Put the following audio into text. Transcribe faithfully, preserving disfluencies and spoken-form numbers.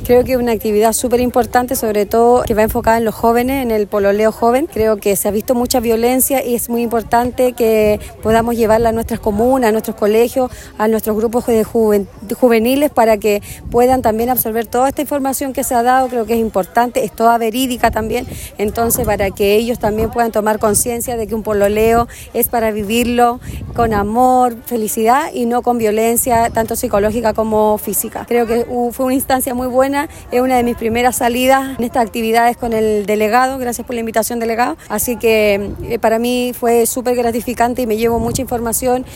Creo que es una actividad súper importante, sobre todo que va enfocada en los jóvenes, en el pololeo joven. Creo que se ha visto mucha violencia y es muy importante que podamos llevarla a nuestras comunas, a nuestros colegios, a nuestros grupos de juven, juveniles para que puedan también absorber toda esta información que se ha dado. Creo que es importante, es toda verídica también, entonces para que ellos también puedan tomar conciencia de que un pololeo es para vivirlo con amor, felicidad y no con violencia, tanto psicológica como física. Creo que fue una instancia muy buena, es una de mis primeras salidas en estas actividades con el delegado, gracias por la invitación, delegado, así que eh, para mí fue súper gratificante y me llevo mucha información